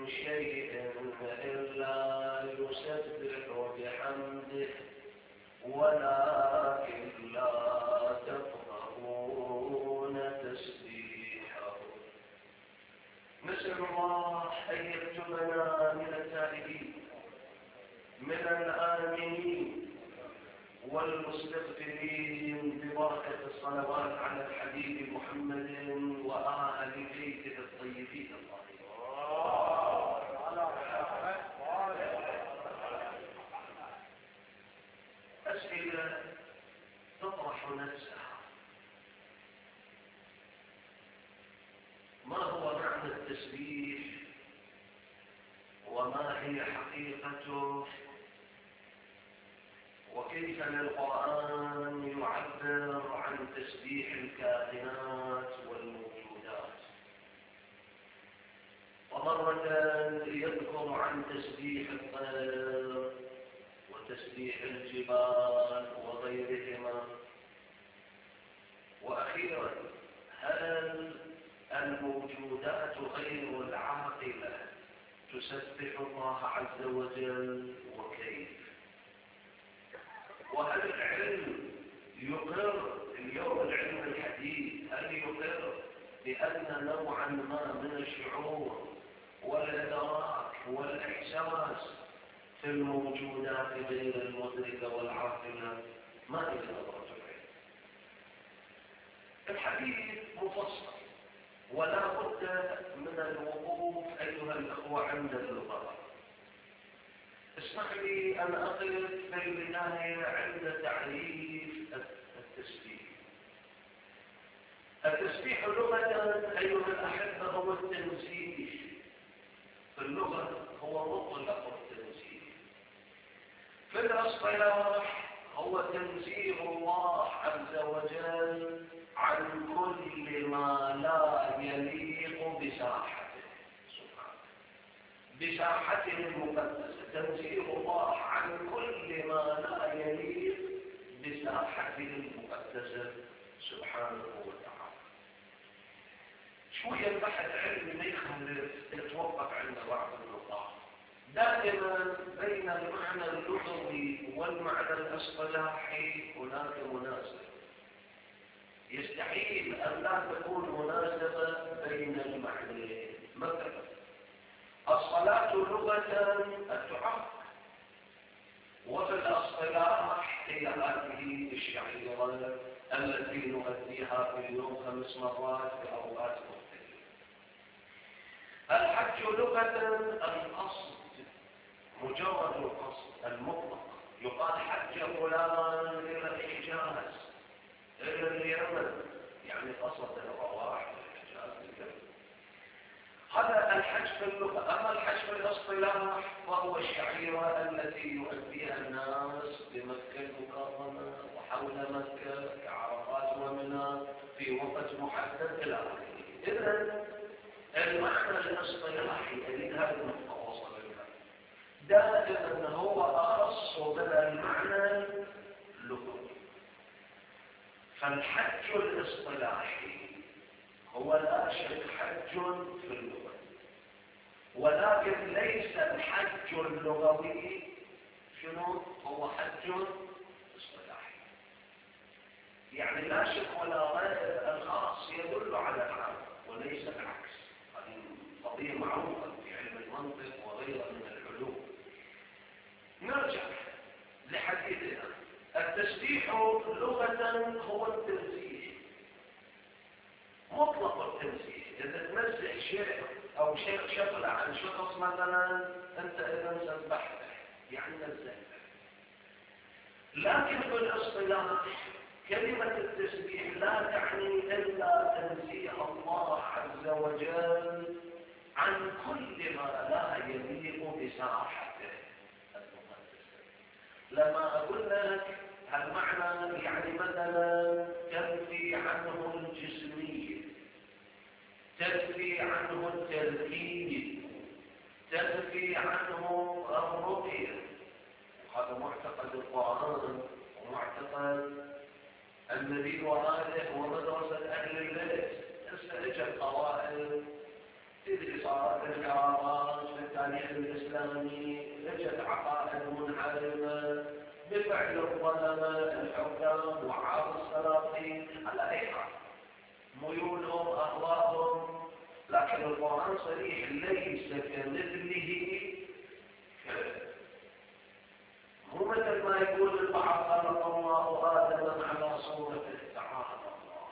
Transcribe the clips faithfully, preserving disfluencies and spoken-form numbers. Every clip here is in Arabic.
من شيء إلا يسبح بحمده ولكن لا تفقهون تسبيحه. نسأل الله أن يكتبنا من التائبين من الآمنين والمستغفرين ببركة الصلوات على الحبيب محمد وآل بيته الطيبين الطاهرين. أسئلة تطرح نفسها: ما هو معنى التسبيح؟ وما هي حقيقته؟ وكيف القرآن يعبر عن تسبيح الكائنات والموجودات؟ ومرة يذكر عن تسبيح الطير وتسبيح الجبال وغيرهما. وأخيرا، هل الموجودات غير العاقلة تسبح الله عز وجل وكيف؟ وهل العلم يقر اليوم، العلم الحديث هل يقر بأن نوعا ما من الشعور والإدراك والإحساس في الموجودات غير المدركة والعاقلة؟ ما هي نظرة العلم؟ الحديث مفصل ولا بد من الوقوف أيها الأخوة عند اللغة. اسمح لي أن أقف في البداية عند تعريف التسبيح. التسبيح لغة أيها الأحبة هو التنزيه. في اللغة هو مطلق التنزيه. في الاصطلاح هو تنزيه الله عز وجل عن كل ما لا يليق بساحته سبحانه، بساحته المقدسة. تنزيه الله عن كل ما لا يليق بساحته المقدسة سبحانه وتعالى. شوية البحث علمي ما يخلف يتوقف عند بعض النقاط. دائما بين المعنى اللغوي والمعنى الاصطلاحي هناك مناسبة. يستحيل أن لا تكون مناسبة بين المعنيين. مثلا الصلاة لغة الدعاء، وفي الاصطلاح هي هذه الشعيرة التي نؤديها في اليوم خمس مرات في أوقات مختلفة. الحج لغة القصد، مجرد القصد المطلق. يقال حج فلان إلى الحجاز إلى اليمن، يعني قصد الرواح والحجاز. هذا الحج في اللغة. أما الحج في الاصطلاح فهو الشعيرة التي يؤديها الناس بمكة المكرمة وحول مكة كعرفات ومنى في وقت محدد إلى آخره. إذن المعنى الاصطلاحي الذي هذه النقطة وصل لها دائما هو أخص من المعنى اللغوي. فالحج الاصطلاحي هو لا شك حج في اللغة، ولكن ليس الحج اللغوي شنو هو حج اصطلاحي. يعني لا شك ولا ريب الخاص يدل على العام وليس العكس. هذه قضية معروفة في علم المنطق وغيرها من العلوم. نرجع لحديثنا. التسبيح لغة هو التنزيه، مطلق التنزيه. إذا تنزه شيء أو شيء شغلة عن شخص مثلا، أنت إذا سبحته يعني نزهته. لكن في الاصطلاح كلمة التسبيح لا تعني إلا تنزيه الله عز وجل عن كل ما لا يليق بساحته المقدسة. لما أقول لك هالمعنى يعني مثلا تنفي عنه الجسمية، تنفي عنه التركيب، تنفي عنه الرقية. وهذا معتقد القرآن ومعتقد النبي وآله ومدرسة أهل البيت. هسه اجت طوائف تدري صارت الكرامات في التاريخ الإسلامي اجت عقائد منحرفة بفعل الظلمة الحكام وعار السلاطين على أي حال ميولهم أهواءهم، لكن القرآن صريح ليس كمثله مو مثل ما يقول البعض خلق الله آدم على صورته تعالى الله،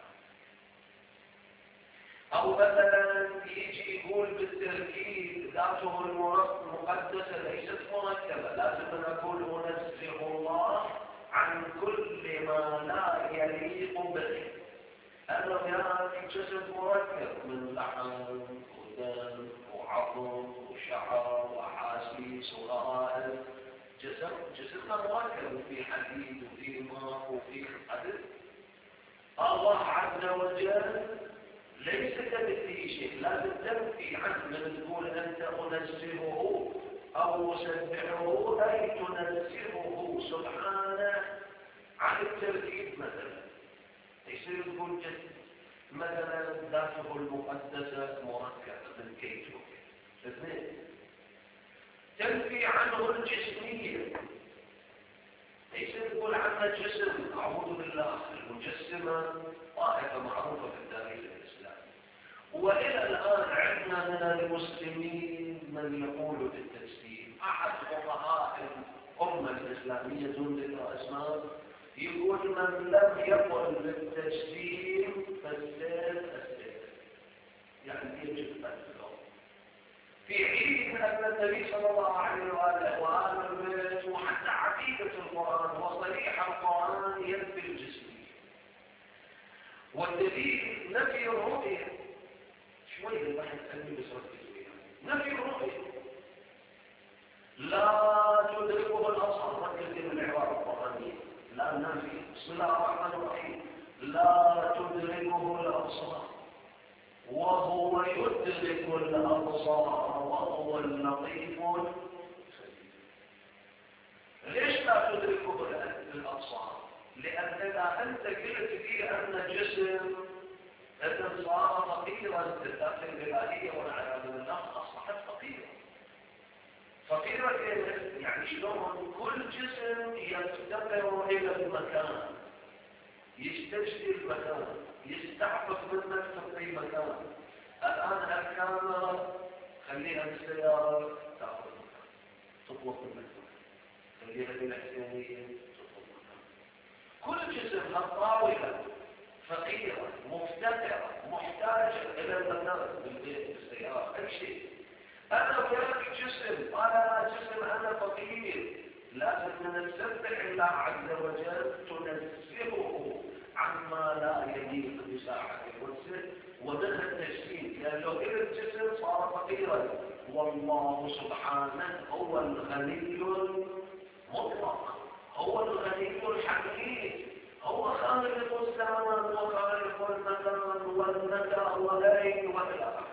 أو مثلا يجي يقول بالتركيب ذاته المقدسة ليست مركبة، لازم نقول ننزه الله عن كل ما لا يليق به. أنا يعني جسد مركب من لحم ودم وعظم وشعر وأحاسيس وغرائز، جسد جسدنا مركب في حديد وفي ماء وفي حدث. الله عز وجل ليس كمثله شيء، لازم تنفي عنه من تقول أنت أنزهه أو أسبحه، أي تنزهه سبحانه عن التركيب. مثلا يصير تقول جسد مثلا ذاته المقدسة مركبة من كيت وكيت. اثنين، تنفي عنه الجسمية، يصير تقول عنه جسم، أعوذ بالله. المجسمة طائفة معروفة في التاريخ الإسلامي، وإلى الآن عندنا من المسلمين من يقول بالتجسيم. أحد فقهاء الأمة الإسلامية دون ذكر أسماء يقول من لم يقل بالتجسيم فالسيف السيف، يعني يجب قتله. في حين أن النبي صلى الله عليه وآله وآل البيت وحتى عقيدة القرآن وصريح القرآن ينفي الجسمية، والدليل نفي الرؤية. شوية الواحد أني بسرعة نفي الرؤية لا تدركه الأبصار. ركز من العبارة القرآنية، لا نفي. بسم الله الرحمن الرحيم، لا تدركه الأبصار وهو يدرك الأبصار وهو اللطيف الخبير. ليش لا تدركه الأبصار؟ لأن إذا أنت قلت لي أن جسم إذا صار فقيرا بالذات الإلهية والعياذ بالله أصبحت فقيرا. فقيرا يعني شلون؟ كل جسم يفتقر إلى المكان، يستجدي المكان، يستعفف منك في أي مكان. الآن الكاميرا خليها بالسيارة تأخذ مكان، تطلق المكان، خليها بالحسينية تطلق مكان. كل جسم الطاولة فقيرة مفتقرة محتاجة إلى المكان، بالبيت بالسيارة أي شيء. أنا وياك جسم، أنا جسم أنا فقير، لازم نسبح الله عز وجل تنزهه عما لا يليق بساعة الوجه ومنها التجسيم، لأن لو إلى الجسم صار فقيرا. والله سبحانه هو الغني المطلق، هو الغني الحكيم، هو خالق الزمان وخالق المكان والمكان والليل والى اخره.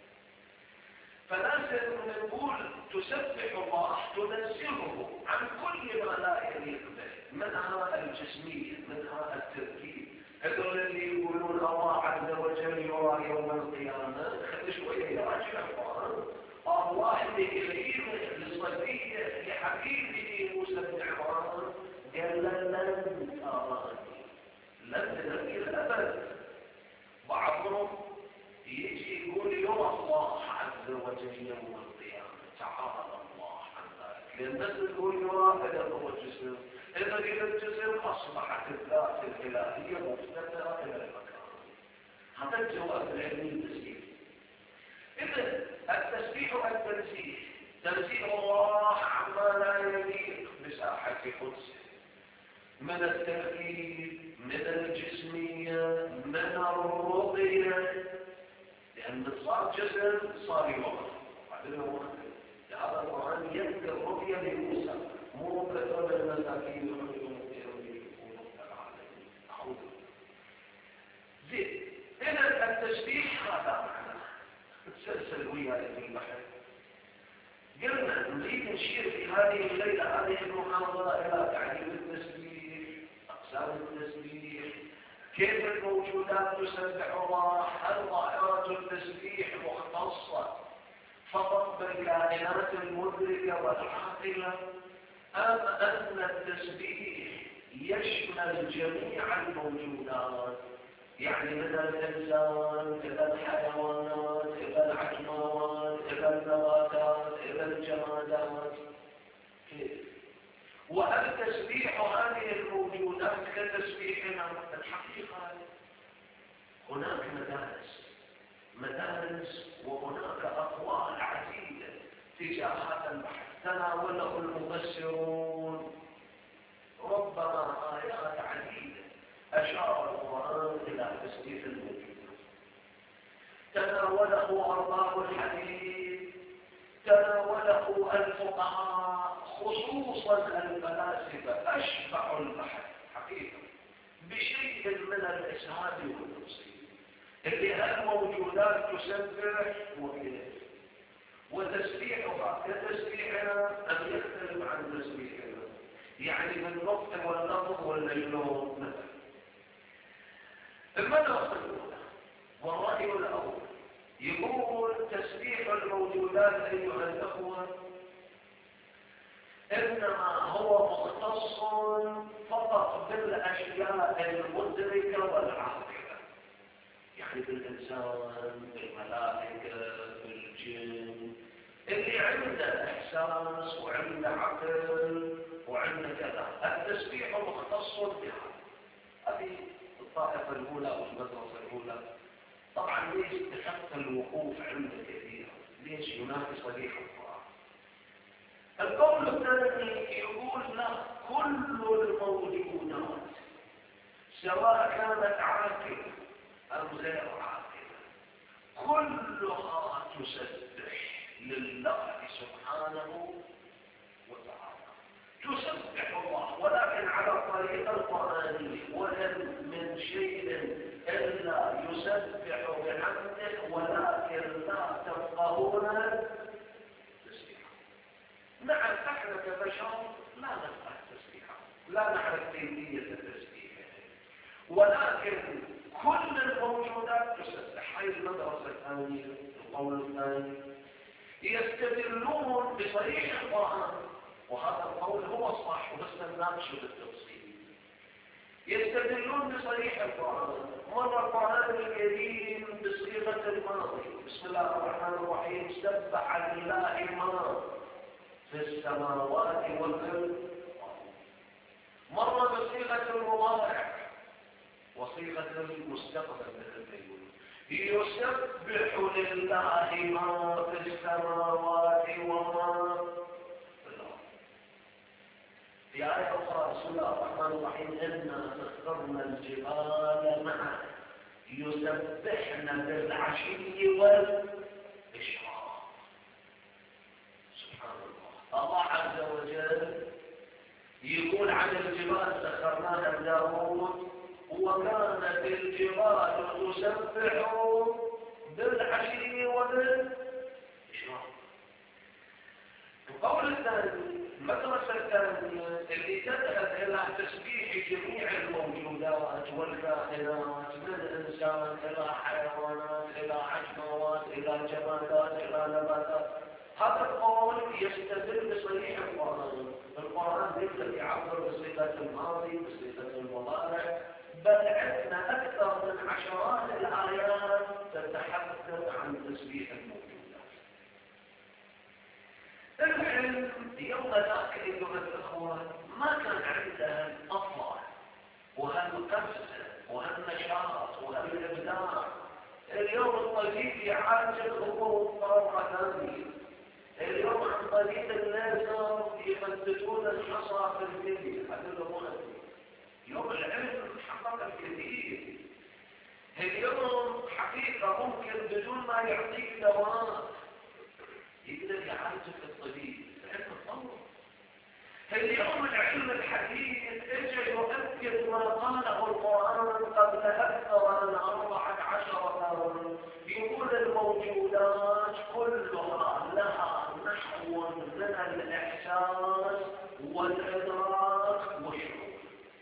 فلازم نقول تسبح الله تنزهه عن كل ما لا يليق به، منها الجسميه منها التركيب. هذول اللي يقولون الله عز وجل يرى يوم القيامه، خلي شويه يراجع القران. الله اللي يغير لصفيه لحبيبه موسى بن عمران قال لن تراني، لن تراني الابد. بعضهم يجي يقول يرى الله عز وجل يوم القيامه، تعالى الله عن ذلك. لان الناس تقول يرى هذا هو الجسم، اذا الى الجسم اصبحت الذات الالهيه مفتقره الى المكان. هذا الجواب العلمي التسبيح. اذا التسبيح والتنزيه، تنزيه الله عما لا يليق بساحه قدسه من التركيب من الجسميه من الرؤيه، لأن صار جسد صار يوم بعدين هو هذا القرآن يذكر الرؤيا لموسى مو كثر المساكين يخرجون يكونوا العالمين. أعوذ زين. إذا التسبيح هذا معنى تسلسل وياي في البحر. قلنا نريد نشير في هذه الليلة هذه المحاضرة إلى تعليم التسبيح، أقسام التسبيح، كيف الموجودات تسبح الله. هل ظاهرة التسبيح مختصة فقط في الكائنات المدركة والعاقلة، أم أن التسبيح يشمل جميع الموجودات؟ يعني من الإنسان إلى الحيوانات إلى العجمات إلى النباتات إلى الجمادات. كيف؟ وهل تسبيح هذه الموجودات كتسبيحنا؟ الحقيقة هناك مدارس مدارس وهناك أقوال عديدة تجاه هذا البحث تناوله المفسرون، ربما آيات عديدة أشار القرآن إلى تسبيح الموجود، تناوله أرباب الحديث، تناوله الفقهاء خصوصا الفلاسفة، أشبع البحث حقيقة بشيء من الإسهاد والتفصيل اللي هالموجودات تسبح وكيف، وتسبيحها كتسبيحنا أم يختلف عن تسبيحنا؟ يعني بالنطق واللفظ واللون مثلا. المدرسة الأولى والرأي الأول يقول تسبيح الموجودات أيها الأخوة إنما هو مختص فقط بالأشياء المدركة والعاقلة، يعني بالإنسان بالملائكة بالجن اللي عنده إحساس وعنده عقل وعنده كذا، التسبيح مختص بها. هذه الطائفة الأولى والمدرسة الأولى. طبعا ليش تحق الوقوف عنده كثيرا؟ ليش ينافس صريح القرآن؟ القول الثاني يقول لا، كل الموجودات سواء كانت عاقلة أو غير عاقلة كلها تسبح لله سبحانه وتعالى، تسبح الله، ولكن على الطريقة القرآنية، وإن من شيء إلا يسبح بحمده ولكن لا تفقهون تسبيحه. نعم نحن كبشر لا نفقه تسبيحه، لا نعرف كيفية التسبيح، ولكن كل الموجودات تسبح. هذه المدرسة الثانية. القول الثاني يستدلون بصريح القرآن، وهذا القول هو الصح وبس نناقشه بالتفصيل. يستدلون بصريح القرآن، مر القرآن الكريم بصيغة الماضي، بسم الله الرحمن الرحيم، سبح لله ما في السماوات والأرض. مر بصيغة المضارع وصيغة المستقبل مثل ما يقول، يسبح لله ما في السماوات وما في الأرض. في آية أخرى بسم الله الرحمن الرحيم، إنا سخرنا الجبال معه يسبحن بالعشي والإشراق. سبحان الله. الله عز وجل يقول عن الجبال سخرناها لداود وكانت الجبال تسبح بالعشي والإشراق. القول الثاني، المدرسة الثانية اللي تذهب إلى تسبيح جميع الموجودات والكائنات من إنسان إلى حيوانات إلى عجمات إلى جمادات إلى نباتات، هذا القول يستدل بصريح القرآن. القرآن يقدر يعبر بصيغة الماضي بصيغة المضارع، بل عندنا أكثر من عشرات الآيات تتحدث عن تسبيح الموجودات. العلم يوم ذاك أيها الأخوة ما كان عندها الأطلع وهالقفزة وهالنشاط وهالإبداع. اليوم الطبيب يعالج الأمور بطريقة ثانية. اليوم عن طريق الليزر يفتتون الحصى في الجلد. هذا المؤثر. يوم العلم حقق الكثير. اليوم حقيقة ممكن بدون ما يعطيك دواء يقدر يعالجك الطبيب. العلم تطور. اليوم العلم الحديث اجى يؤكد ما قاله القرآن قبل أكثر من أربعة عشر قرن. يقول الموجودات كلها لها نحو من الإحساس والإدراك والشعور.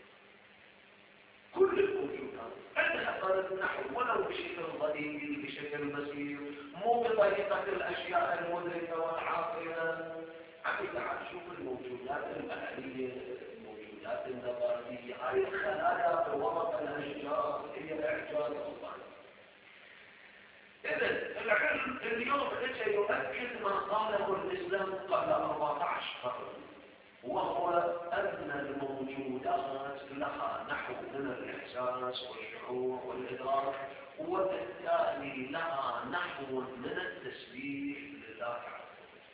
كل الموجودات عندها طريق نحو ولو بشكل ضئيل بشكل بسيط، مو بطريقة الأشياء المدركة أخي تعال شوف الموجودات البحرية، الموجودات النباتية، هاي الخلايا بورق الأشجار هي إعجاز الله. إذن العلم اليوم اجى يؤكد ما قاله الإسلام قبل أربعة عشر قرن، وهو أن الموجودات لها نحو من الإحساس والشعور والإدراك، وبالتالي لها نحو من التسبيح لله تعالى.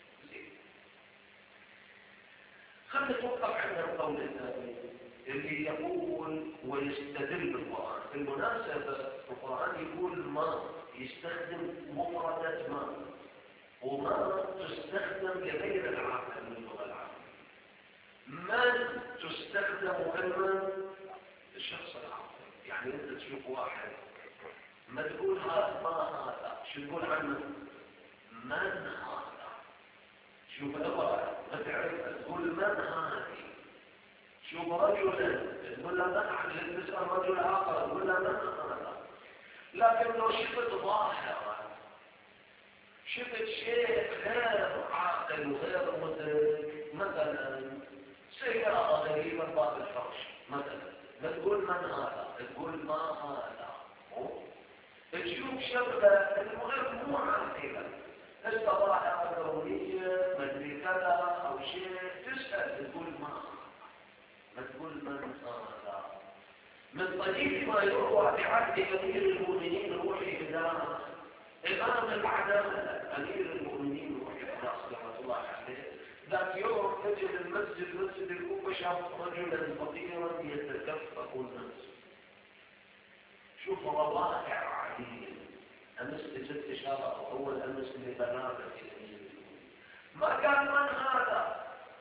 خلنا نتوقف عند القول الثاني اللي يقول ويستدل بالقرآن. بالمناسبة القرآن يقول ما، يستخدم مفردة ما، وما تستخدم لغير العاقل من اللغة العربية. من تستخدم كلمة الشخص العاقل، يعني انت تشوف واحد ما تقول هذا ما هذا، شو تقول عنه؟ من هذا. شوف امرأة ما تعرفها تقول من هذه. شوف رجلا تقول له من عن تسأل رجل آخر تقول له من هذا. لكن لو شفت ظاهرة، شفت شيء غير عاقل وغير مدرك، مثلا سيارة غريبة باب الفرش مثلا، ما تقول من هذا، تقول ما هذا. تشوف شغلة المهم مو عاقلة، الصباحة كونية مدري كذا أو شيء، تسأل تقول ما، ما تقول من هذا. من طريق ما يروى بعهد أمير المؤمنين روحي إلى إمام العدالة أمير المؤمنين روحي إلى صلى الله عليه، ذات يوم نجد المسجد مسجد الكوفة شاف رجلا فقيرا يتكفف الناس. شوف رواقع عديدة. أمس جت إشارة أول أمس لبنابة ما كان من هذا،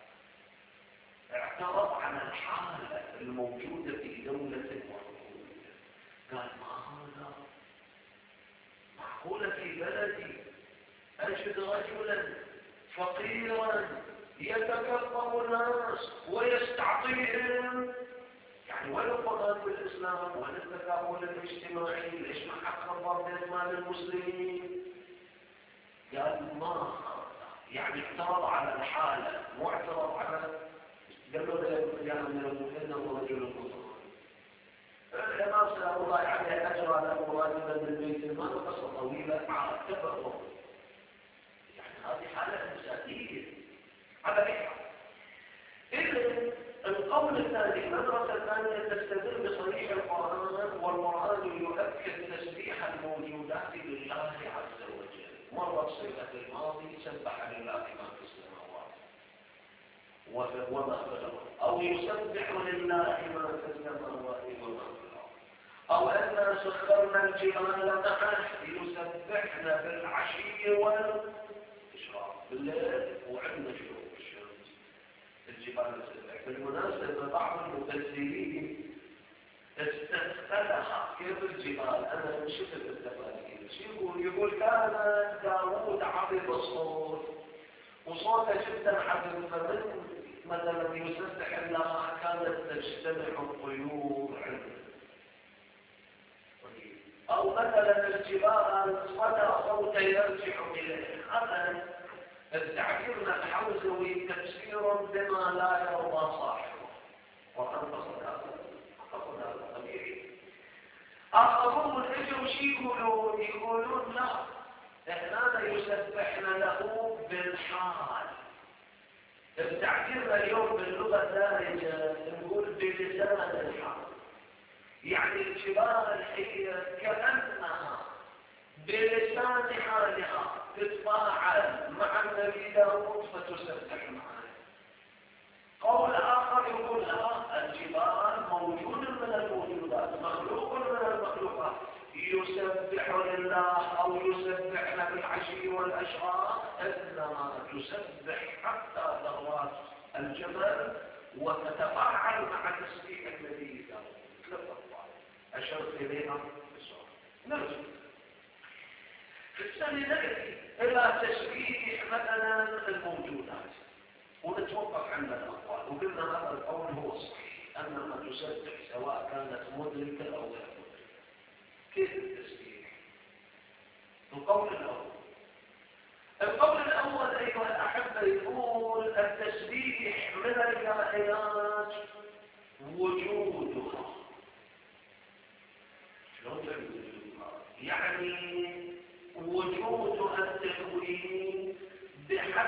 اعترض عن الحالة الموجودة في دولة معقولة. قال ما هذا معقولة في بلدي أجد رجلا فقيرا يتكفر الناس ويستعطيهم، يعني وين الفضل بالإسلام وين التكافل الاجتماعي؟ ليش ما حقق بيت مال المسلمين؟ قال ما هذا، يعني اعترض على الحالة مو اعترض على. قال له يا أمير المؤمنين هو رجل مصر. الإمام سلام الله عليه أجرى له راتبا من بيت المال وقصة طويلة مع التفرق. يعني هذه حالة مسائية على أي حال. إذن القول الثاني، المدرسة الثانية تستدل بصريح القرآن، والقرآن يؤكد تسبيح الموجودات لله عز وجل. مرة الصفة الماضي سبح لله ما في السماوات وما في الأرض، أو يسبح لله ما في السماوات وما في الأرض، أو أن سخرنا الجبال معه يسبحنا بالعشي والإشراق بالليل وعندنا شروق الشمس الجبال تسبح. بالمناسبة بعض المفسرين استثقلها كيف الجبال. أنا شفت التفاسير شو يقول؟ يقول كان داوود عظيم الصوت وصوته جدا حبيب، فمن مثلا يسبح الله كانت تجتمع الطيور عنده، أو مثلا الجبال صدى صوته يرجع إليه. هذا التعبير الحوزوي تفسير بما لا يرضى صاحبه، وأنقصد هذا أنقصد هذا طبيعي. آخرون اجوا شي يقولون؟ يقولون لا، احنا يسبحنا له بالحال. التعبير اليوم باللغة الدارجة نقول بلسان الحال، يعني الجبال هي كأنها بلسان حالها تتفاعل مع النبي داود فتسبح معه. قول آخر يقول لا، الجبال موجود من الموجودات، مخلوق من المخلوقات، يسبح لله أو يسبحنا بالعشي والأشراق، إنما تسبح حتى ذرات الجبل وتتفاعل مع تسبيح النبي داود. أشرت إليها بالصورة. نرجع في الثاني نأتي إلى تسبيح مثلا الموجودات ونتوقف عند الأقوال، وقلنا هذا القول هو الصحيح أنها تسبح سواء كانت مدركة أو غير مدركة. كيف التسبيح؟ القول الأول القول الأول أيها الأحبة يقول التسبيح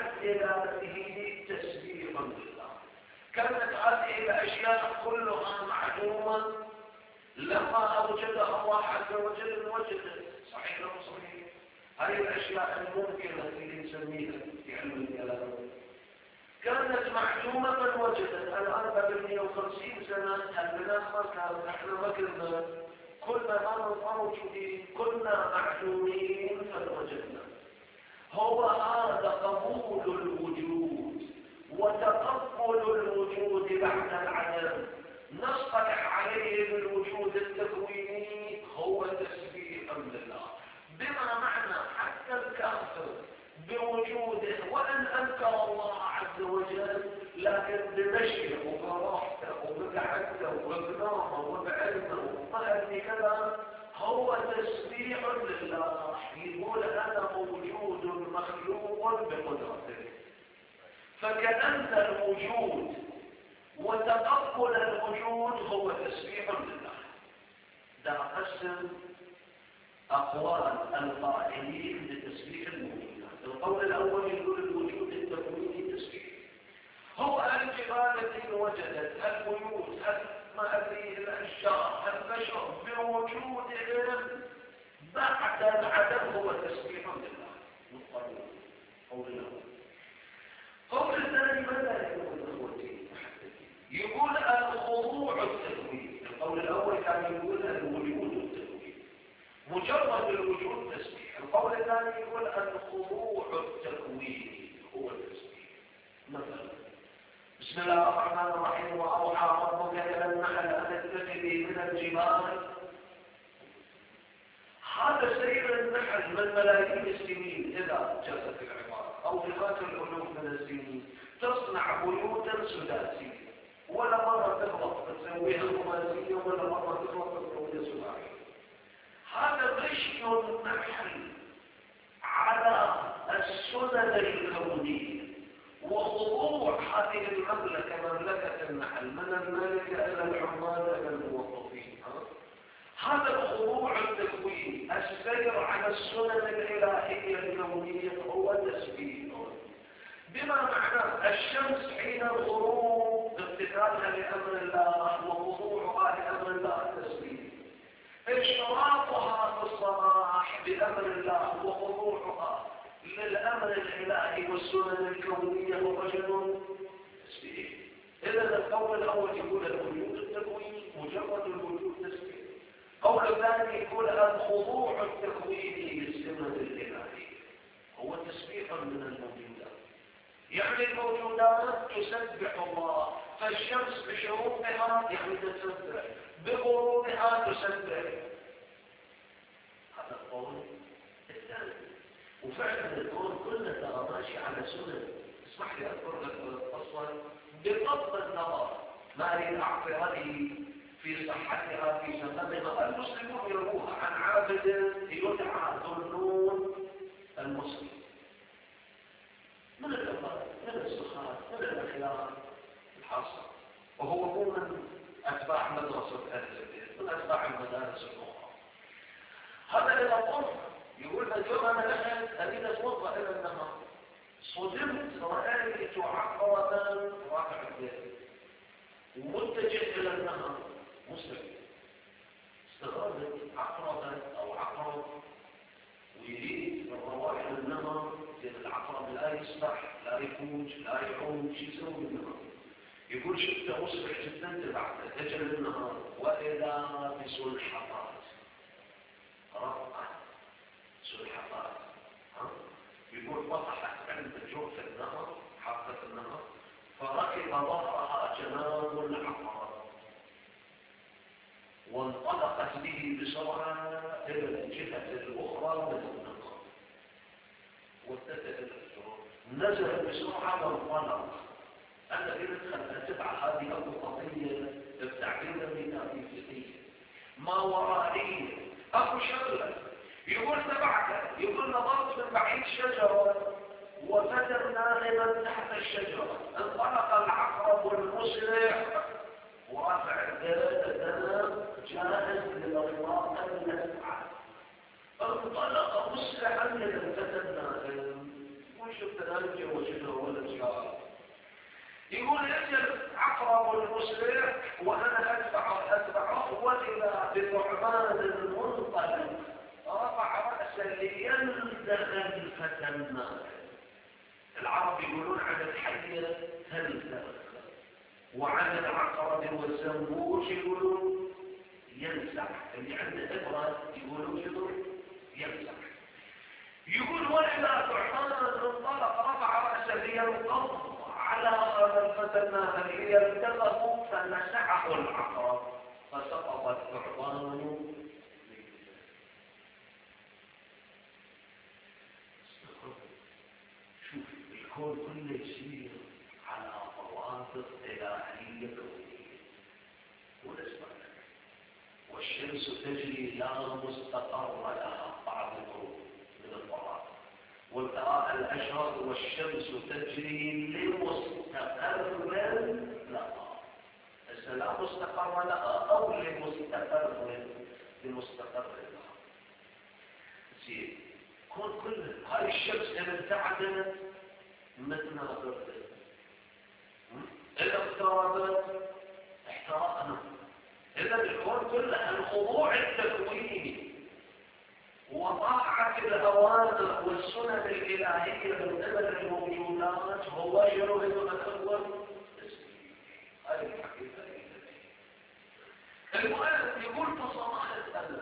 إلهه تسبيح لله. كانت هذه الأشياء كلها معلومة لما أوجدها الله عز وجل وجدت. صحيح أو صحيح؟ هذه الأشياء الممكنة اللي نسميها في علم الكلام كانت معلومة وجدت. الآن قبل مئة وخمسين سنة البنات ما كانوا، نحن ما كنا، كنا موجودين، كنا معلومين فوجدنا. هو هذا قبول الوجود وتقبل الوجود بعد العدم، نصطلح عليه بالوجود التكويني، هو تسبيح لله. بما معنى حتى الكافر بوجوده وأن أنكر الله عز وجل، لكن بمشيه وبراحته وبقعدته وبنامه وبعلمه وقال كذا هو تسبيح لله. يقول أنا موجود مخلوق بقدرته. فكأن الوجود وتقبل الوجود هو تسبيح لله. ده قسم أقوال القائلين بتسبيح الوجود. القول الأول يقول الوجود التكويني تسبيح، هو الجبال التي وجدت، البيوت، ما أدري الأشجار، البشر بوجودهم بعد العدم هو تسبيح لله. قول الأول. قول الثاني ماذا يقول الأخوتي؟ يقول الخضوع التكويني. القول الأول كان يقول الوجود التكويني، مجرد الوجود تسبيح. القول الثاني يقول الخضوع التكويني هو التسبيح. مثلا بسم الله الرحمن الرحيم وأوحى ربك إلى النحل أن اتخذي من الجبال. هذا سير النحل من ملايين السنين إذا جازت العبارة أو مئات الألوف من السنين تصنع بيوتا سداسية، ولا مرة تغلط تسويها خماسية ولا مرة تغلط تسويها سباعية. هذا غشي النحل على السنن الكونية وخضوع هذه المملكة مملكة النحل من المالكة إلى العمال إلى الموظفين. هذا الخضوع التكويني السير على السنن الإلهية الكونية هو تسبيح. بما معناه الشمس حين الغروب امتثالها لأمر الله وخضوعها لأمر الله تسبيح، إشراقها في الصباح بأمر الله وخضوعها للأمر الإلهي والسنن الكونية ورجل تسبيح. إذا القول الأول يقول الوجود التكويني مجرد الوجود تسبيح. قول الثاني يقول الخضوع التكويني للسنة الإلهية هو تسبيح من الموجودات. يعني الموجودات تسبح الله، فالشمس بشروقها يعني تسبح، بغروبها تسبح. هذا القول الثاني. وفعلا الكون كله ترى ماشي على سنن. اسمح لي اذكر لك القصه بغض النظر ما للاعتراض في صحتها في سببها. المسلمون يروها عن عابد يدعى ذنون المسلم من الأمراض من السخان من الأخلاق الحاصل، وهو هو من أتباع مدرسة أهل البيت من أتباع المدارس الأخرى. هذا إذا قلت يقول لك يوم أنا لحد أريد أتوضأ إلى النهار، صدمت رأيت عقربا رافع البيت ومتجه إلى النهر مسلم. استغربت عقربا أو عقرب ويريد من روائح النهر، لأن العقرب لا يسبح لا يفوج لا يعوم، شو يسوي بالنهر؟ يقول شفته مسبح جدا تبعته دجل النهر وإذا بسلحفاة رقعت سلحفاة. يقول طفحت عند جوف النهر حافة النهر فركب ظهرها جناب العقرب وانطلقت به بسرعة إلى الجهة الأخرى من النهر واتجه إلى الجروف، نزل بسرعة وانطلق. أنا إذا أتبع هذه أبو قضية التعبير الميتافيزيقية ما ورائية أبو شغلة. يقول تبعته، يقول نظرت من بعيد شجرة وفتى نائما تحت الشجرة، انطلق العقرب المسرع ورافع الدم جاهز للإطلاق النفع. انطلق مسرعا للفتى النائم وش التنجي وشنو ولا الشعار. يقول يجب عقرب المسلم وانا ادفع اتبعه واذا بالنعمان المنطلق رفع راسا ليندغ فتناه. العرب يقولون عن الحية تلدغ، وعن العقرب والزنبوش يقولون ينزع. اللي عنده ابره يقولون شنو؟ ينزع. يقول واذا ثعبان انطلق رفع راسه لينقض على الفتنة ليلتغه فنسعه العقرب فسقط الثعبان. شوف الكون كله يسير على ضوابط إلهية كونية ونسبة لك. والشمس تجري لا مستقر لها بعض الظروف من الضوابط، والقراءة الأشهر والشمس تجري لمستقر لها. بس لا مستقر لها أو لمستقر لمستقر لها. زين كون كله هاي الشمس إذا ابتعدت مثل غربت، إذا اقتربت احترقنا. إذا الكون كله الخضوع التكويني وطاعة الأوامر والسنن الإلهية من قبل الموجودات هو شنو يتكون هاي الحقيقة. المؤلف يقول فصرخت أنا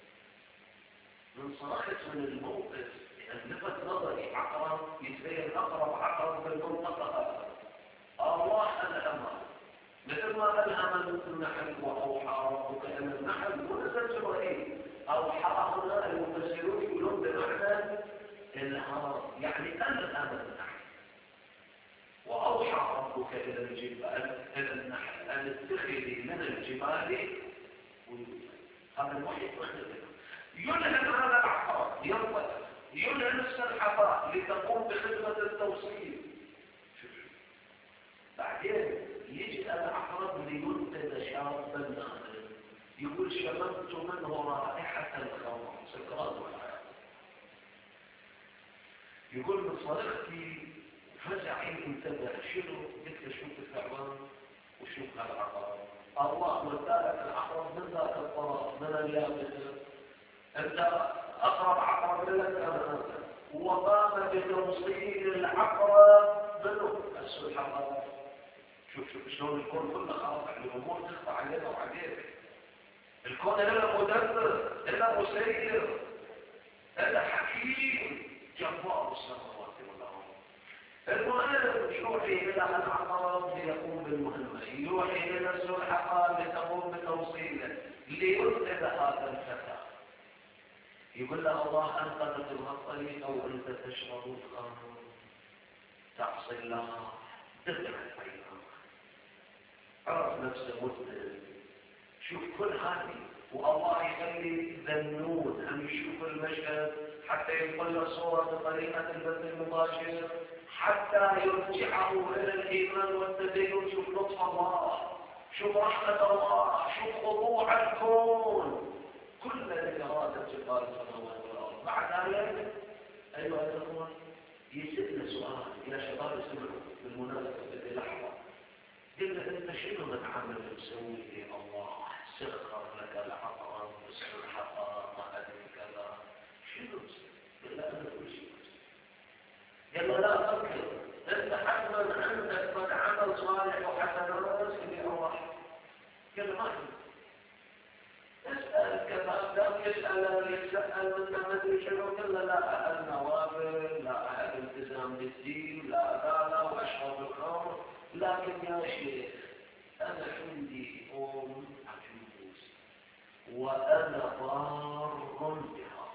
من صرخت من الموقف لأن لفت نظري عقرب يتبين أقرب عقرب بالمنطقة. الله الأمر مثل ما ألهم النحل وأوحى ربك أن النحل ونزل جبرائيل. أوحى هنا المفسرون يقولون بمعنى الهار، يعني ألهم النحل. وأوحى ربك إلى الجبال إلى النحل أن اتخذي من الجبال بيوتا. هذا الوحي يلهم هذا العقرب ينطق يلهم السلحفاة لتقوم بخدمة التوصيل. شوف بعدين يجي العقرب لينتج شابا ناضجا يقول شممت منه رائحة الخمر سكران والحياة. يقول من صرختي فزعي انتبه شنو؟ قلت شوف الثعبان وشوف العقرب. الله ودالك العقرب من ذاك الطرف من اليابسة. انت اقرب عقرب لك وقام بتوصيل العقرب منه السلحفاة. شوف شوف شلون الكون كله خلاص الامور تخفى علينا وعليك. الكون له مدبر له مسير له حكيم جبار السماوات والارض. المؤلف يوحي الى العقرب ليقوم بالمهمه، يوحي الى السلحفاة لتقوم بتوصيله لينقذ هذا الفتى. يقول له الله انقذت المطري او انت تشرب الخمر تعصي الله تدرك ايضا عرف نفسه مذنب. شوف كل هذه والله يخلي ذنون هم يشوف المشهد حتى ينقل له صورة بطريقة البث المباشر حتى يرجعه الى الايمان والتدين. شوف لطف الله، شوف رحمة الله، شوف خضوع الكون كل لإرادة جبار السماوات والارض. بعد ذلك ايها الاخوه يسألنا سؤال يا شباب اسمعوا بالمناسبة بلحظة. قلنا انت شنو متعامل تسوي في الله؟ سخر لك العقرب والسلحفاة ما ادري كذا شنو؟ قلنا انا كل شيء. قال لا تفكر انت حتما عندك من عمل صالح وحسنات في الله. قال ما اسال كذا قال يسال يسال من ما ادري شنو. قال لا النوافل لا الالتزام بالدين لا لا لا واشرب الخمر. لكن يا شيخ أنا عندي أم عجوز وأنا ضار بها.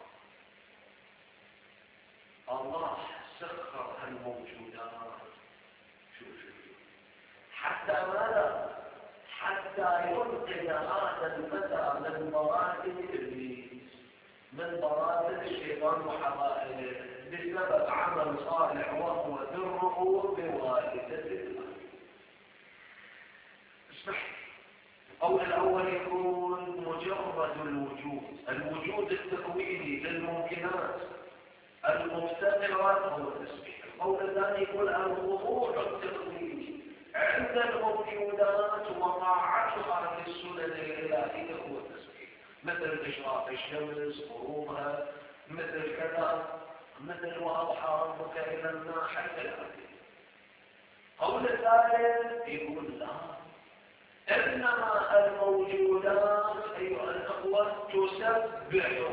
الله سخر الموجودات. شوف شوف حتى ماذا؟ حتى ينقذ هذا الفتى من برائد إبليس من برائد الشيطان وحبائله بسبب عمل صالح وهو بره بوالدته. القول الأول يكون مجرد الوجود، الوجود التكويني للممكنات المفتقرة هو التسبيح. قول الثاني يقول الوضوح التقليدي عند الموجودات وطاعتها في السنن الإلهية هو التسبيح، مثل إشراق الشمس، غروبها، مثل كذا، مثل وأوحى ربك إلى النحل إلى آخره. قول الثالث يقول لا، إنما الموجودات أيها الأخوة تسبح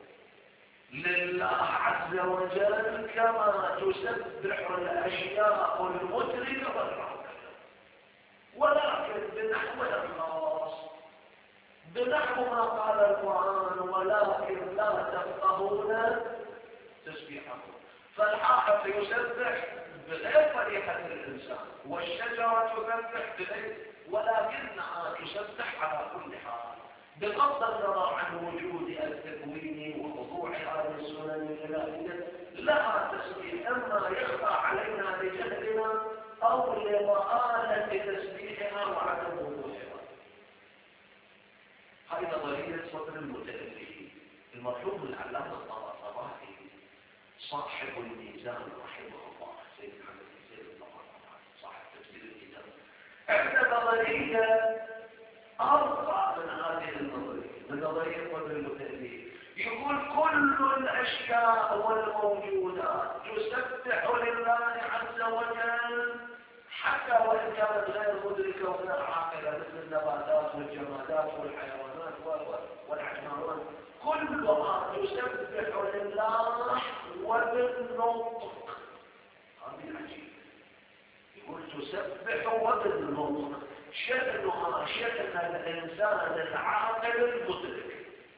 لله عز وجل كما تسبح الأشياء المدركة والعاقلة، ولكن بنحو الخاص، بنحو ما قال القرآن ولكن لا تفقهون تسبيحه. فالحائط يسبح بغير طريقة الإنسان، والشجرة تسبح بغير، ولكنها تسبح على كل حال بغض النظر عن وجود التكوين وخضوعها للسنن الإلهية. لها تسبيح اما يخفى علينا بجهلنا او لضآلة تسبيحها وعدم وضوحها. هذه نظرية صدر المتألفين. المرحوم العلامة الطباطبائي صاحب الميزان رحمه الله، سيد محمد بن زيد الطباطبائي صاحب تفسير الميزان، عنده نظرية أرفع من هذه النظرية، من نظرية صدر المتألفين. يقول كل الأشياء والموجودات تسبح لله عز وجل حتى وإن كانت غير مدركة وغير عاقلة، مثل النباتات والجمادات والحيوانات والحيوانات، كلها تسبح لله وبالنطق. هذه عجيبة. يقول تسبح وبالنطق، شأنها شأن الإنسان العاقل المدرك.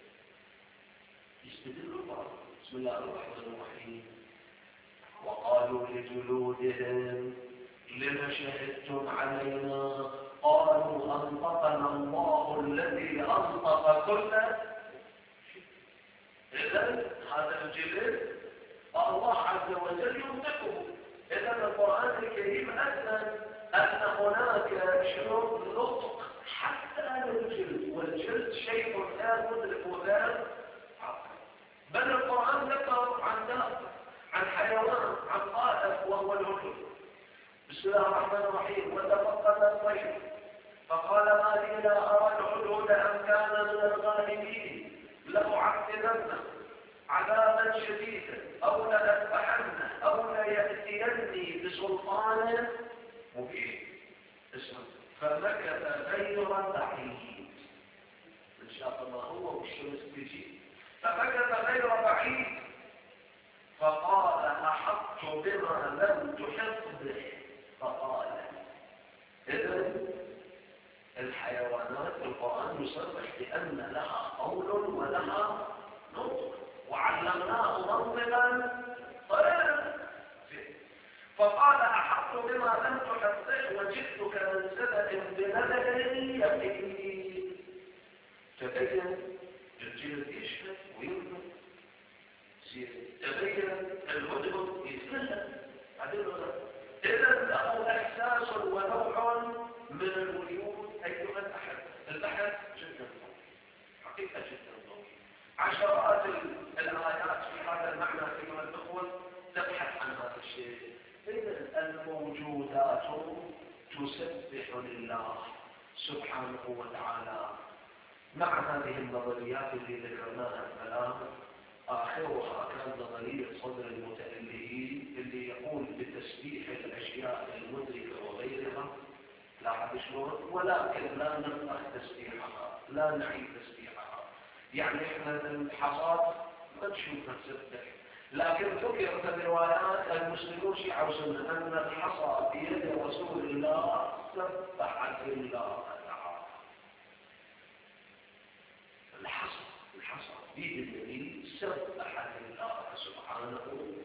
يستدل الله. بسم الله الرحمن الرحيم. وقالوا لجلودهم لما شهدتم علينا؟ قالوا أنطقنا الله الذي أنطق كل شيء. إذن هذا الجلد الله عز وجل ينطقه. إذن القرآن الكريم أثبت أن هناك شروط نطق حتى للجلد، والجلد شيء غير مدرك وغير عاقل. بل القرآن ذكر عن دابة، عن حيوان، عن طائر وهو الهدهد. بسم الله الرحمن الرحيم. وتفقد الطير فقال ما لي لا أرى الهدهد أم كان من الغائبين لأعذبنه عذابا شديدا أو لأذبحنه أو ليأتيني بسلطان مبين. اسمع. فمكث غير بعيد، إن شاء الله هو والشمس تجي. فمكث غير بعيد فقال أحطت بما لم تحط به. فقال إذن الحيوانات القرآن يصرح بأن لها قول ولها نطق، وعلمناه منطقا طيرا. فقال أحطت بما لم تحط به وجئتك من سبأ بنبأ يقين. تبين الجلد يشهد وينطق، تبين الهدهد يتكلم. إذا له إحساس ونوع من الوجود أيها الأحد. البحث جدا طويل، حقيقة جدا طويل، عشرات الآيات في هذا المعنى أيها الأخوة تبحث عن هذا الشيء. إذا الموجودات تسبح لله سبحانه وتعالى مع هذه النظريات اللي ذكرناها الكلام. آخرها كان نظرية صدر المتألهين اللي يقول بتسبيح الأشياء المدركة وغيرها، لاحظ شلون؟ ولكن لا نفقه تسبيحها، لا نعيد تسبيحها. يعني احنا الحصاد ما نشوفها تسبح، لكن ذكر في الروايات المسلمون شيعة وسنة أن الحصى بيد رسول الله سبحت الله تعالى. الحصى الحصى بيد النبي سبحت الله سبحانه وتعالى.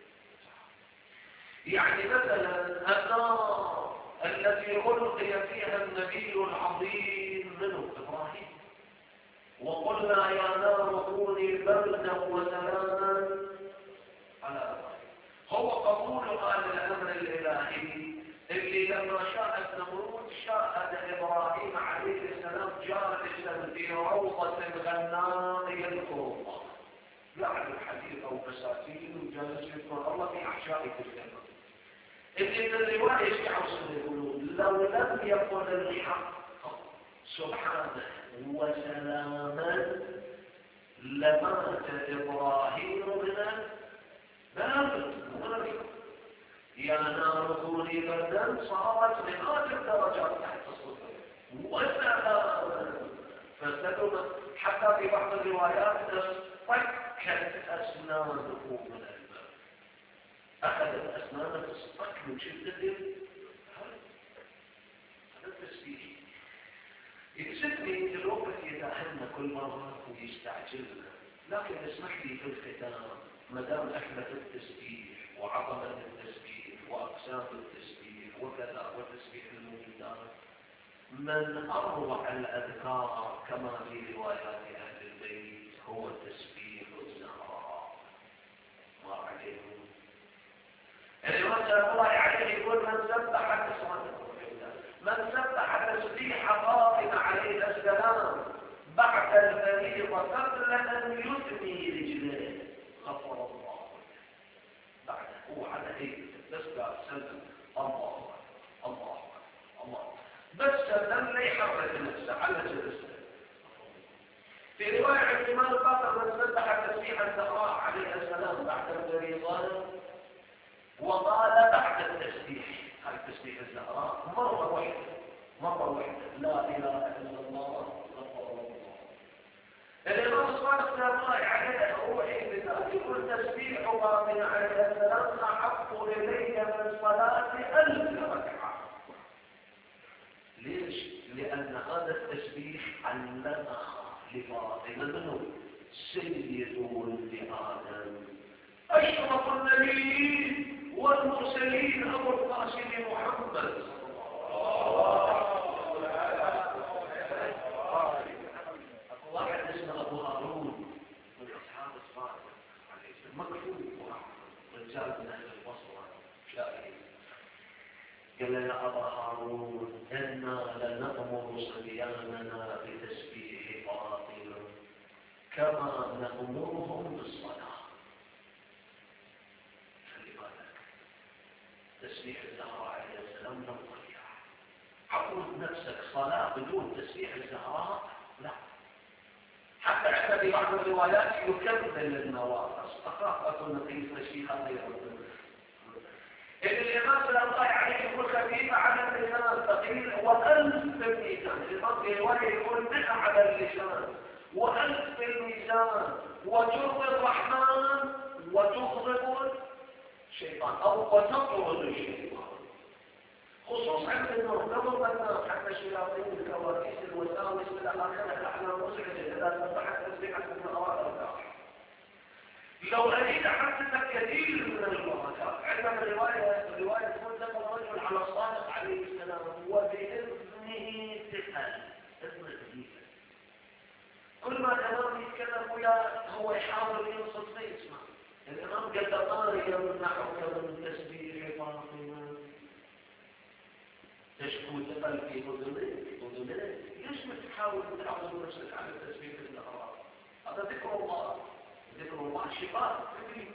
يعني مثلا النار التي ألقي فيها النبي العظيم منه إبراهيم، وقلنا يا نار كوني بردا وسلاما على إبراهيم، هو قبولها للأمر الإلهي اللي لما شاءت نمرود شاهد إبراهيم عليه السلام جالسا في روضة غناء يذكر الله، يعني الحديث أو بساتين وجالس يذكر الله في أحشاء تلك الأرض. اللي من الرواية الشيعة يقولون لو لم يكن الحق سبحانه وسلاما لمات إبراهيم من النار. يا نار كوني بردا صارت مئات الدرجات تحت الصفر وسلاما فاستدرنا حتى في بعض الروايات اصطكت أسنانه من الماء. أخذت أسنانه تصطك من شدة هذا التسبيح. يكسبني الوقت يداهمنا كل مرة ويستعجلنا، لكن اسمح لي في الختام ما دام احنا في التسبيح وعظمة التسبيح وأقسام التسبيح وكذا وتسبيح الموجودات، من أروع الأذكار كما في روايات أهل البيت هو تسبيح الزهراء ما عليهم. الإمام سلام الله عليه يقول من سبح من سبح تسبيح فاطمة عليه السلام بعد الفريضة قبل أن يثني رجليه غفر الله بعد هو على هيك بس قال سلم الله الله الله بس سلم لا يحرك نفسه على جلسه. في رواية الإمام الباقر من سبح تسبيح الزهراء عليه السلام بعد الفريضة وقال بعد التسبيح هذا تسبيح الزهراء مرة واحدة مرة واحدة لا إله إلا الله غفر الله. الإمام الصادق سلام الله عليه هو بذلك يقول تسبيح فاطمة عليه السلام أحب إلي من صلاة ألف ركعة. ليش؟ لأن هذا التسبيح علمها لفاطمة منه سيد ولد آدم أشرف النبيين والمرسلين أبو القاسم محمد واحد اسمه أبو هارون من أصحاب الصادق مكفوف رجال من أهل البصرة شاعرين قال يا أبا هارون إنا لنأمر صبياننا بتسبيح فاطمة كما نأمرهم بالصلاة. خلي بالك تسبيح الزهراء عليه السلام لم تضيع. عود نفسك صلاة بدون تسبيح الزهراء لا. حتى عند في بعض الروايات يكمل النواقص أخاف نقيس الشيخ غير الإمام سلام الله عليه يقول خفيفة على اللسان ثقيل وألف في الميزان. الإمام في رواية يقول مئة على اللسان وألف في الميزان وترضي الرحمن وتغضب الشيطان أو وتطرد الشيطان. خصوصا أنه نظر الناس حتى الشياطين الكوابيس الوساوس إلى آخره الأحلام مزعجة إذا تصبحت تسبيحة من أوائل. لو أريد أحدثك كثير من البركات عندما الرواية الرواية تقول ذكر رجل على الصادق عليه السلام وبإذنه تفعل إذن الحديثة كل ما الإمام يتكلم وياه هو يحاول ينصت ما يسمع. الإمام قد مريم نحوك من تسبيح فاطمة تشكو ثقل في أذنك أذنك ليش ما تحاول تعود نفسك على تسبيح الزهراء؟ هذا ذكر الله ذكر الله شفاء.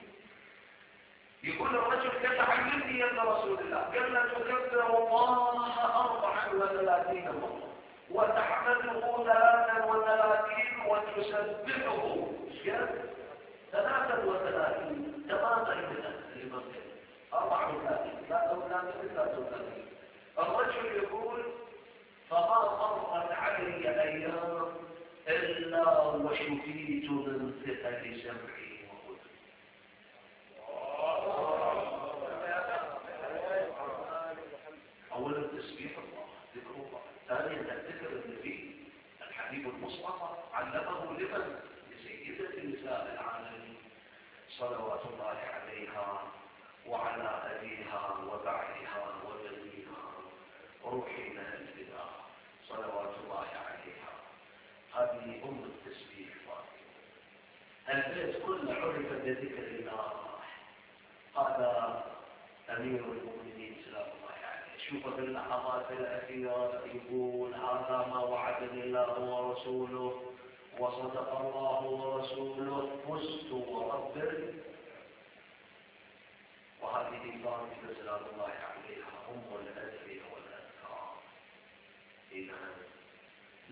يقول الرجل كيف علمني يا ابن رسول الله؟ قال له تكبر الله أربعا وثلاثين مرة وتحمده ثلاثا وثلاثين وتسبحه ثلاثا وثلاثين تماما الإمام أربعا وثلاثين ثلاثا وثلاثين ثلاثا وثلاثين. الرجل يقول فما مرت علي أيام إلا وشفيت من ثقل سمعي وأذني. أولا تسبيح الله ذكر الله. ثانيا الذكر النبي الحبيب المصطفى علمه لمن؟ لسيدة نساء العالمين صلوات الله عليها وعلى أبيها وبعدها وبنيها روحي لها الفداء صلوات الله عليها. هذه أم التسبيح فاطمة. البيت كله عرف بذكر الله. هذا أمير المؤمنين سلام الله عليه. شوف في اللحظات الأخيرة يقول هذا ما وعدني الله ورسوله وصدق الله ورسوله فزت ورب. وهذه فاطمة سلام الله عليه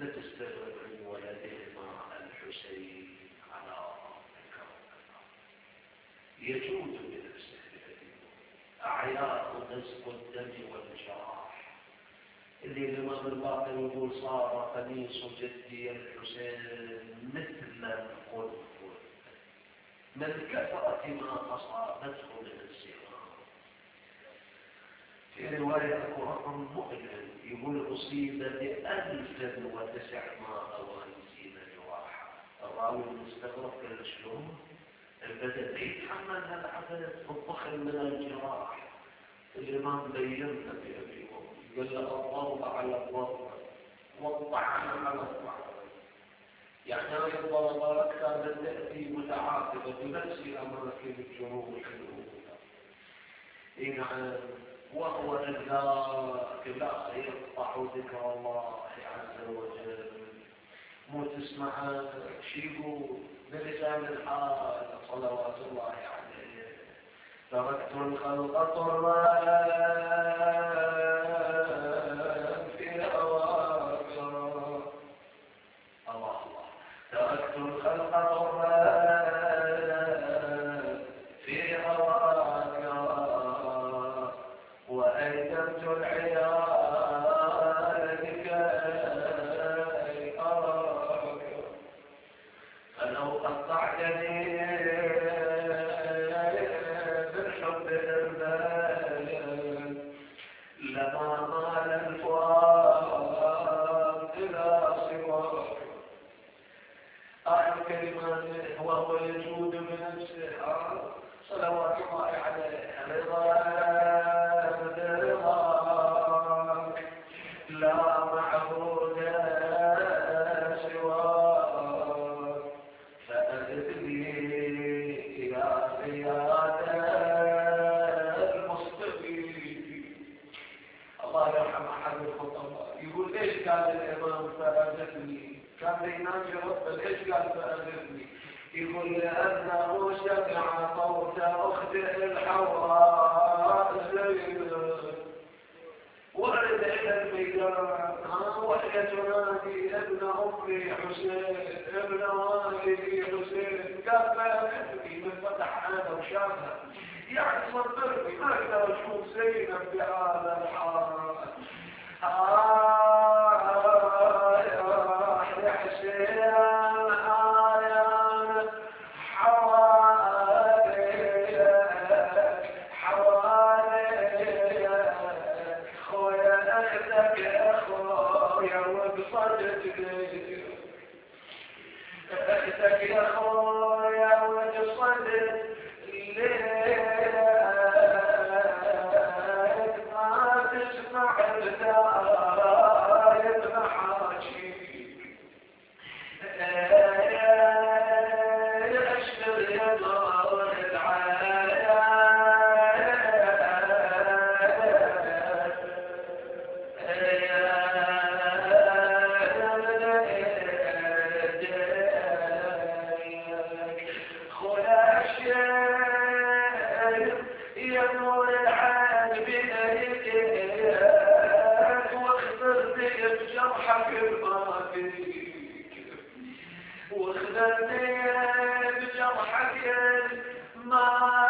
لتستغرب من ولدهما الحسين على كربلاء يجود بنفسه أعياء نزق الدم والجراح اللي الإمام الباقر يقول صار قميص جدي الحسين مثل القرفل من كثرة ما أصابته من السهام. في رواية رقم مؤلم يقول أصيب بألف وتسعمائة وخمسين جراحة. الراوي المستغرب قال شلون؟ البدن يتحمل هالعدد الضخم من الجراح. الإمام بيّن بأبي قال له الضرب على الضرب والطعن على الطعن. يعني هذه الضربات كانت تأتي متعاقبة بنفس أماكن الجروح الأولى. نعم وهو ذاك لا يقطع ذكر الله عز وجل. مو تسمع شي يقول بلسان الحال صلوات الله عليه تركت الخلق طرا في هواك الله الله تركت الخلق طرا في هواك وأيتمت العيال لكي أراك فلو قطعتني بالحب البال لما مال الفؤاد إلى سواك. آخر كلمات وهو يجود بنفسه صلوات الله عليه رضاك برضاك لا معبود سواك فأذبني يا زياد المصطفي. الله يرحم أحد الخطباء يقول ليش قال الإمام فأذبني؟ كان يناجي رب ليش قال فأذبني؟ يقول لأنه شفع صوت أخته الحوراء زينب ورد إلى الميدان وهي تنادي ابن أمي حسين ابن والدي حسين. قال فأذبني من فتح أنا وشافها يعني صدرني ما أقدر أشوف زينب بهذا الحال. آه يا حسين أختك يا خويا وتصدق ليك ما تسمع الدايب محاجي أشكر يا دار العاية واخذني بجرحك ما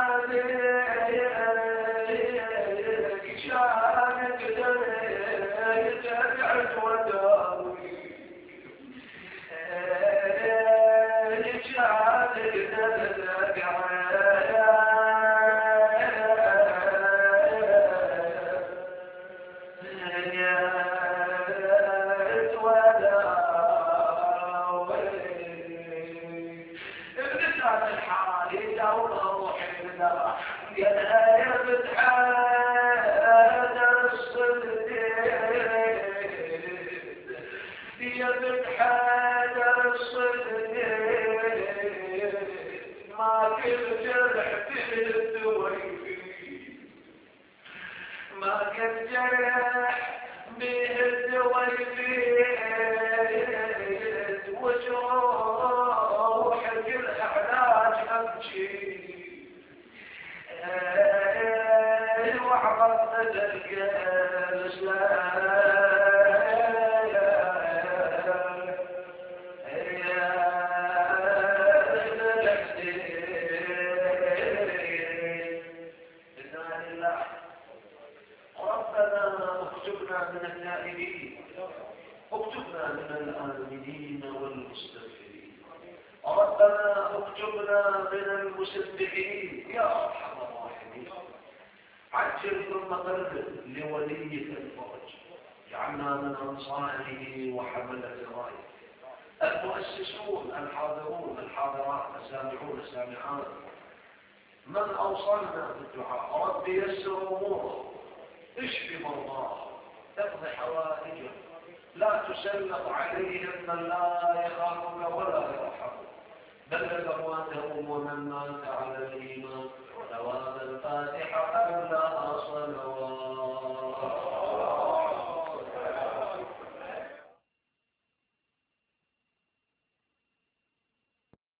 ليك شانك تبعد وداوي شانك ما كنت جرح به الدويفيد وجروحك الأعلاج أمشي وعرفت الجلسة ربنا اكتبنا من التائبين، اكتبنا من الآمنين والمستغفرين، ربنا اكتبنا من المسبحين يا أرحم الراحمين. عجل ثم قرب لوليك الفرج، اجعلنا من أنصاره وحملة رايه. المؤسسون الحاضرون الحاضرات السامعون السامعات، من أوصلنا بالدعاء رب يسر أموره، اشف مرضاه، اقض حوائجه، لا تسلط عليهم من لا يخافك ولا يرحمك، بلغ أمواتهم ومن مات على الإيمان. دوام الفاتحة أولى